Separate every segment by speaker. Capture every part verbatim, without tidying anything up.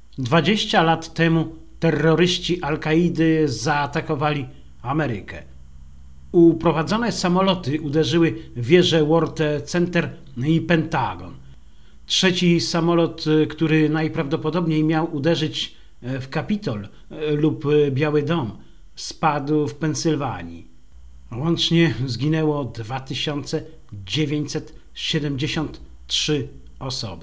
Speaker 1: Dwadzieścia lat temu terroryści Al-Kaidy zaatakowali Amerykę. Uprowadzone samoloty uderzyły w wieże World Center i Pentagon. Trzeci samolot, który najprawdopodobniej miał uderzyć w Kapitol lub Biały Dom, spadł w Pensylwanii. Łącznie zginęło dwa tysiące dziewięćset siedemdziesiąt trzy osoby.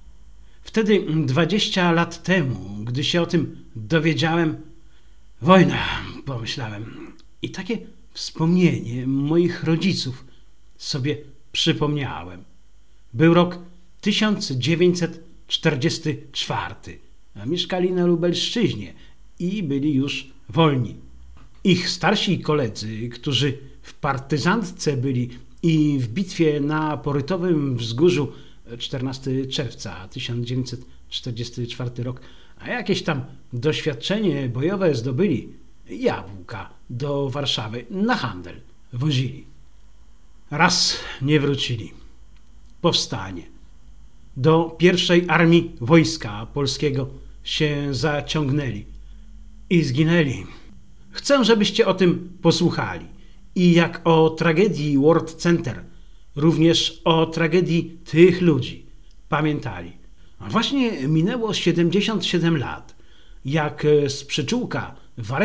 Speaker 1: Wtedy, dwadzieścia lat temu, gdy się o tym dowiedziałem, wojna, pomyślałem. I takie wspomnienie moich rodziców sobie przypomniałem. Był rok tysiąc dziewięćset czterdziesty czwarty. Mieszkali na Lubelszczyźnie i byli już wolni. Ich starsi koledzy, którzy w partyzantce byli i w bitwie na Porytowym Wzgórzu czternastego czerwca tysiąc dziewięćset czterdziesty czwarty rok, a jakieś tam doświadczenie bojowe zdobyli, jabłka do Warszawy na handel wozili. Raz nie wrócili. Powstanie. Do pierwszej armii Wojska Polskiego się zaciągnęli i zginęli. Chcę, żebyście o tym posłuchali. I jak o tragedii World Center, również o tragedii tych ludzi pamiętali. Właśnie minęło siedemdziesiąt siedem lat, jak z przyczółka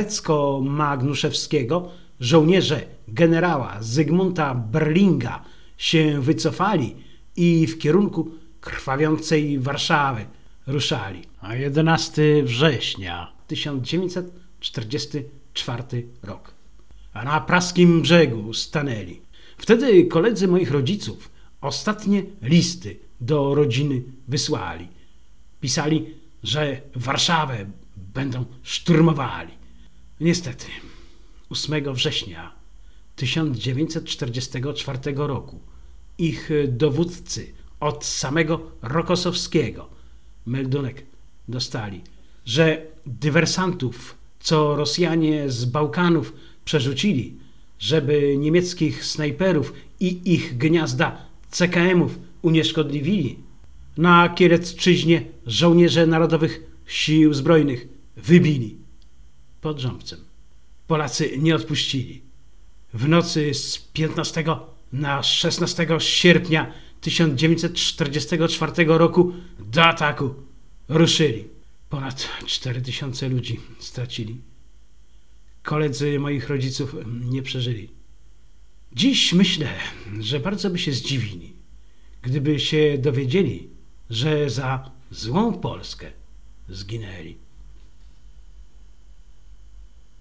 Speaker 1: Warecko-Magnuszewskiego żołnierze generała Zygmunta Berlinga się wycofali i w kierunku krwawiącej Warszawy ruszali. A jedenastego września tysiąc dziewięćset czterdziesty czwarty rok. A na Praskim Brzegu stanęli. Wtedy koledzy moich rodziców ostatnie listy do rodziny wysłali. Pisali, że Warszawę będą szturmowali. Niestety, ósmego września tysiąc dziewięćset czterdziestego czwartego roku ich dowódcy od samego Rokosowskiego meldunek dostali, że dywersantów, co Rosjanie z Bałkanów przerzucili, żeby niemieckich snajperów i ich gniazda C K M-ów unieszkodliwili, na Kielecczyźnie żołnierze Narodowych Sił Zbrojnych wybili pod Rząbcem. Polacy nie odpuścili. W nocy z piętnastego na szesnastego sierpnia tysiąc dziewięćset czterdziestego czwartego roku do ataku ruszyli. Ponad cztery tysiące ludzi stracili. Koledzy moich rodziców nie przeżyli. Dziś myślę, że bardzo by się zdziwili, gdyby się dowiedzieli, że za złą Polskę zginęli.